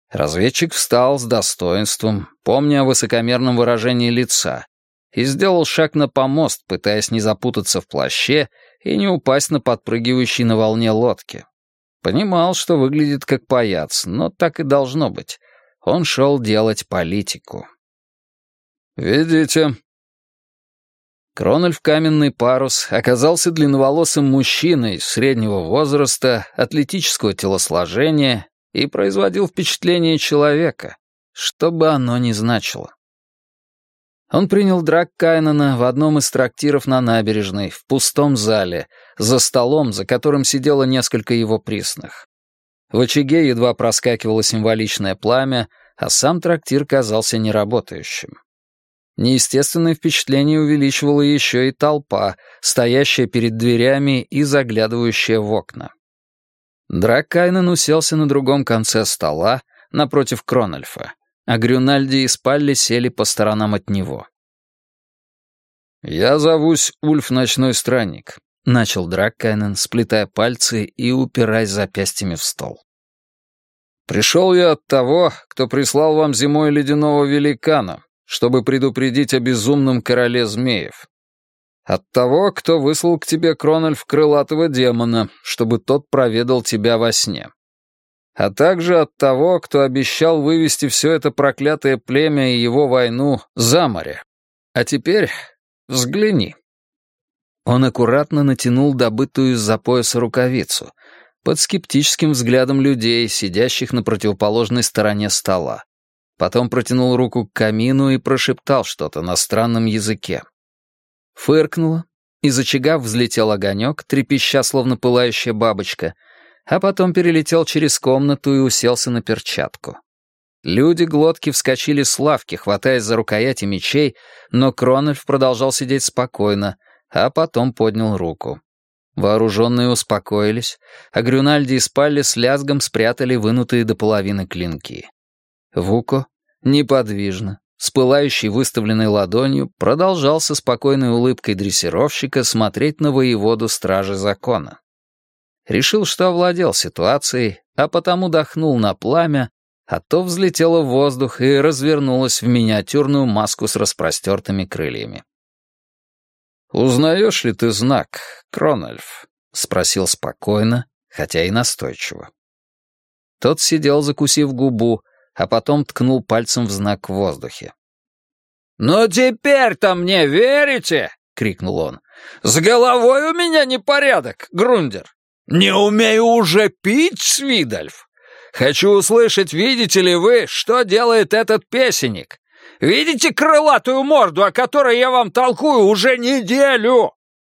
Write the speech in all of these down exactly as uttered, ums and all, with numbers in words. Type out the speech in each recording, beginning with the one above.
Разведчик встал с достоинством, помня о высокомерном выражении лица, и сделал шаг на помост, пытаясь не запутаться в плаще и не упасть на подпрыгивающей на волне лодке. Понимал, что выглядит как паяц, но так и должно быть. Он шел делать политику. «Ведите». Кронольф Каменный Парус оказался длинноволосым мужчиной среднего возраста, атлетического телосложения и производил впечатление человека, что бы оно ни значило. Он принял Драккайнена в одном из трактиров на набережной, в пустом зале, за столом, за которым сидело несколько его присных. В очаге едва проскакивало символичное пламя, а сам трактир казался неработающим. Неестественное впечатление увеличивала еще и толпа, стоящая перед дверями и заглядывающая в окна. Драккайнен уселся на другом конце стола, напротив Кронольфа, а Грюнальди и Спалли сели по сторонам от него. «Я зовусь Ульф Ночной Странник», — начал Драккайнен, сплетая пальцы и упираясь запястьями в стол. «Пришел я от того, кто прислал вам зимой ледяного великана, чтобы предупредить о безумном короле змеев. От того, кто выслал к тебе, Кронольф, крылатого демона, чтобы тот проведал тебя во сне. А также от того, кто обещал вывести все это проклятое племя и его войну за море. А теперь взгляни». Он аккуратно натянул добытую из-за пояса рукавицу под скептическим взглядом людей, сидящих на противоположной стороне стола. Потом протянул руку к камину и прошептал что-то на странном языке. Фыркнуло, из очага взлетел огонек, трепеща, словно пылающая бабочка, а потом перелетел через комнату и уселся на перчатку. Люди-глотки вскочили с лавки, хватаясь за рукояти мечей, но Кронольф продолжал сидеть спокойно, а потом поднял руку. Вооруженные успокоились, а Грюнальди и Спалли с лязгом спрятали вынутые до половины клинки. Вуко, неподвижно, с пылающей выставленной ладонью, продолжал со спокойной улыбкой дрессировщика смотреть на воеводу стражи закона. Решил, что овладел ситуацией, а потому дохнул на пламя, а то взлетело в воздух и развернулось в миниатюрную маску с распростертыми крыльями. «Узнаешь ли ты знак, Кронольф?» — спросил спокойно, хотя и настойчиво. Тот сидел, закусив губу, а потом ткнул пальцем в знак в воздухе. «Ну теперь-то мне верите?» — крикнул он. «С головой у меня непорядок, Грундер. Не умею уже пить, Свидольф. Хочу услышать, видите ли вы, что делает этот песенник? Видите крылатую морду, о которой я вам толкую уже неделю?»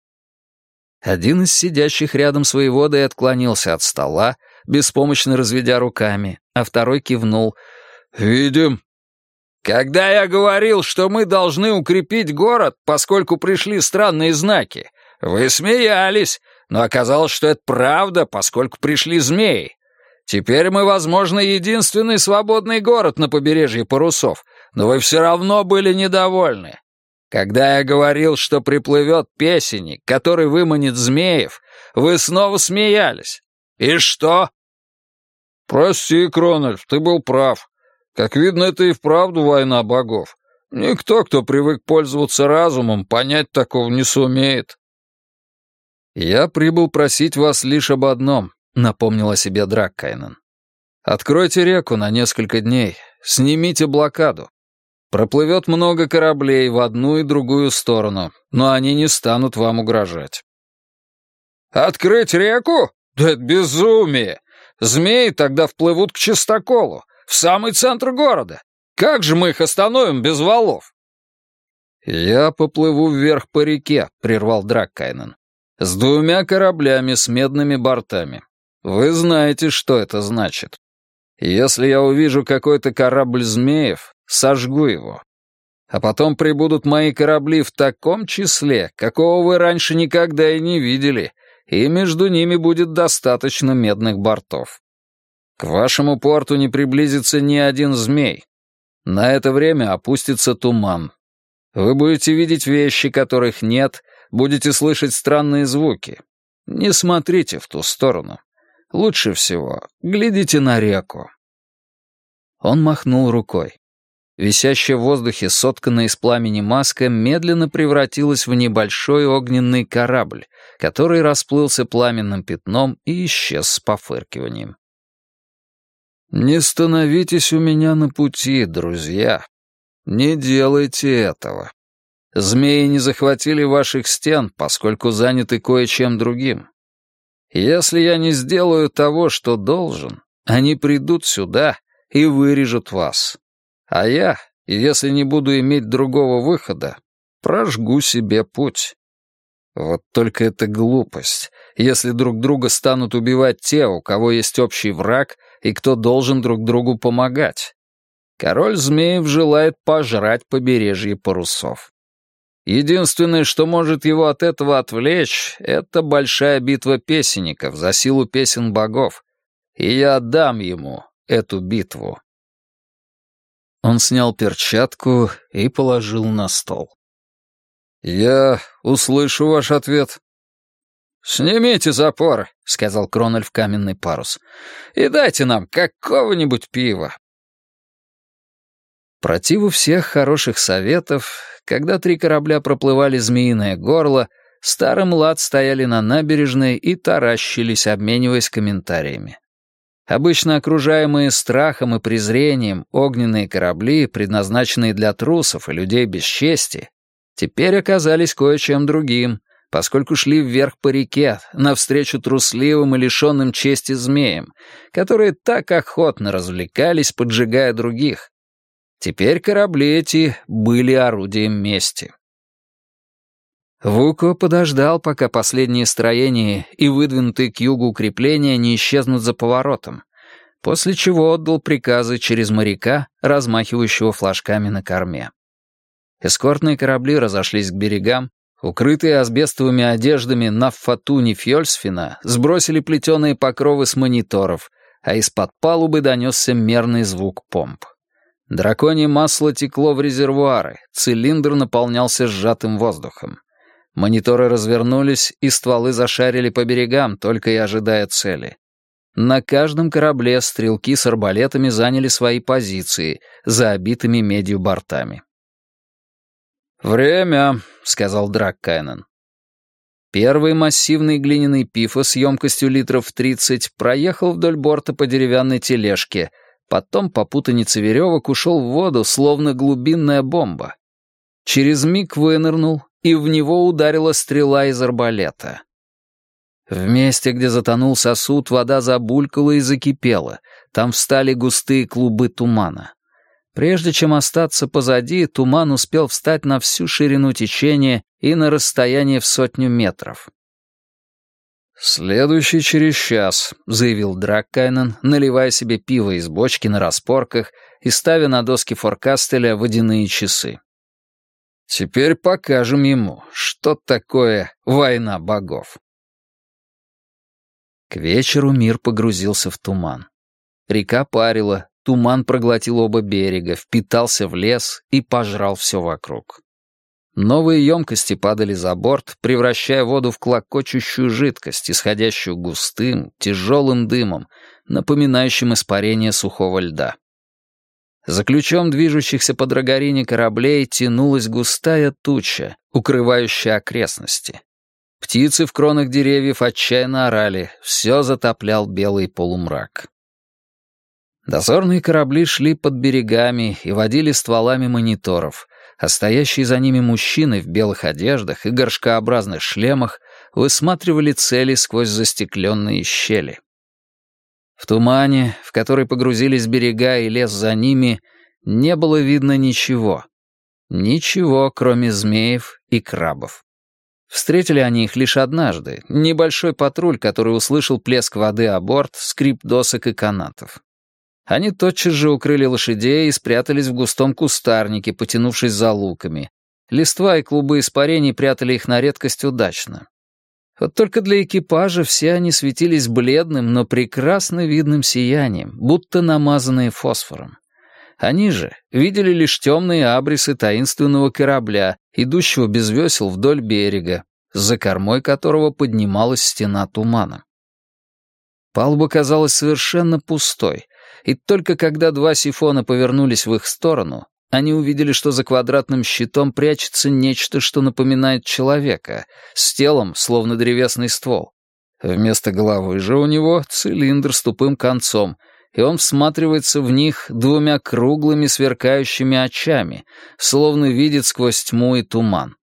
Один из сидящих рядом с воеводой отклонился от стола, беспомощно разведя руками, а второй кивнул. «Видим». «Когда я говорил, что мы должны укрепить город, поскольку пришли странные знаки, вы смеялись, но оказалось, что это правда, поскольку пришли змеи. Теперь мы, возможно, единственный свободный город на побережье парусов, но вы все равно были недовольны. Когда я говорил, что приплывет песенник, который выманит змеев, вы снова смеялись. И что?» «Прости, Кронольф, ты был прав. Как видно, это и вправду война богов. Никто, кто привык пользоваться разумом, понять такого не сумеет». «Я прибыл просить вас лишь об одном», — напомнил о себе Драккайнен. «Откройте реку на несколько дней, снимите блокаду. Проплывет много кораблей в одну и другую сторону, но они не станут вам угрожать». «Открыть реку? Да это безумие! Змеи тогда вплывут к Чистоколу, в самый центр города. Как же мы их остановим без валов?» «Я поплыву вверх по реке», — прервал Драккайнен. «С двумя кораблями с медными бортами. Вы знаете, что это значит. Если я увижу какой-то корабль змеев, сожгу его. А потом прибудут мои корабли в таком числе, какого вы раньше никогда и не видели, и между ними будет достаточно медных бортов. К вашему порту не приблизится ни один змей. На это время опустится туман. Вы будете видеть вещи, которых нет, будете слышать странные звуки. Не смотрите в ту сторону. Лучше всего глядите на реку». Он махнул рукой. Висящая в воздухе, сотканная из пламени маска, медленно превратилась в небольшой огненный корабль, который расплылся пламенным пятном и исчез с пофыркиванием. «Не становитесь у меня на пути, друзья. Не делайте этого. Змеи не захватили ваших стен, поскольку заняты кое-чем другим. Если я не сделаю того, что должен, они придут сюда и вырежут вас. А я, если не буду иметь другого выхода, прожгу себе путь. Вот только это глупость, если друг друга станут убивать те, у кого есть общий враг и кто должен друг другу помогать. Король змеев желает пожрать побережье парусов. Единственное, что может его от этого отвлечь, это большая битва песенников за силу песен богов, и я отдам ему эту битву». Он снял перчатку и положил на стол. «Я услышу ваш ответ». «Снимите запор», — сказал Кронольф каменный парус, «и дайте нам какого-нибудь пива». Противу всех хороших советов, когда три корабля проплывали Змеиное горло, Стар и Млад стояли на набережной и таращились, обмениваясь комментариями. Обычно окружаемые страхом и презрением огненные корабли, предназначенные для трусов и людей без чести, теперь оказались кое-чем другим, поскольку шли вверх по реке, навстречу трусливым и лишенным чести змеям, которые так охотно развлекались, поджигая других. Теперь корабли эти были орудием мести. Вуко подождал, пока последние строения и выдвинутые к югу укрепления не исчезнут за поворотом, после чего отдал приказы через моряка, размахивающего флажками на корме. Эскортные корабли разошлись к берегам, укрытые асбестовыми одеждами Наффатуни Фьёльсфина сбросили плетеные покровы с мониторов, а из-под палубы донесся мерный звук помп. Драконье масло текло в резервуары, цилиндр наполнялся сжатым воздухом. Мониторы развернулись, и стволы зашарили по берегам, только и ожидая цели. На каждом корабле стрелки с арбалетами заняли свои позиции, за обитыми медью бортами. «Время», — сказал Драккайнен. Первый массивный глиняный пифа с емкостью литров тридцать проехал вдоль борта по деревянной тележке, потом по путанице веревок ушел в воду, словно глубинная бомба. Через миг вынырнул, и в него ударила стрела из арбалета. В месте, где затонул сосуд, вода забулькала и закипела, там встали густые клубы тумана. Прежде чем остаться позади, туман успел встать на всю ширину течения и на расстояние в сотню метров. «Следующий через час», — заявил Драккайнен, наливая себе пиво из бочки на распорках и ставя на доски форкастеля водяные часы. «Теперь покажем ему, что такое война богов». К вечеру мир погрузился в туман. Река парила, туман проглотил оба берега, впитался в лес и пожрал все вокруг. Новые емкости падали за борт, превращая воду в клокочущую жидкость, исходящую густым, тяжелым дымом, напоминающим испарение сухого льда. За ключом движущихся по драгорине кораблей тянулась густая туча, укрывающая окрестности. Птицы в кронах деревьев отчаянно орали, все затоплял белый полумрак. Дозорные корабли шли под берегами и водили стволами мониторов, а стоящие за ними мужчины в белых одеждах и горшкообразных шлемах высматривали цели сквозь застекленные щели. В тумане, в который погрузились берега и лес за ними, не было видно ничего. Ничего, кроме змеев и крабов. Встретили они их лишь однажды, небольшой патруль, который услышал плеск воды о борт, скрип досок и канатов. Они тотчас же укрыли лошадей и спрятались в густом кустарнике, потянувшись за луками. Листва и клубы испарений прятали их на редкость удачно. Вот только для экипажа все они светились бледным, но прекрасно видным сиянием, будто намазанные фосфором. Они же видели лишь темные абрисы таинственного корабля, идущего без весел вдоль берега, за кормой которого поднималась стена тумана. Палуба казалась совершенно пустой, И только когда два сифона повернулись в их сторону, они увидели, что за квадратным щитом прячется нечто, что напоминает человека, с телом, словно древесный ствол. Вместо головы же у него цилиндр с тупым концом, и он всматривается в них двумя круглыми сверкающими очами, словно видит сквозь тьму и туман.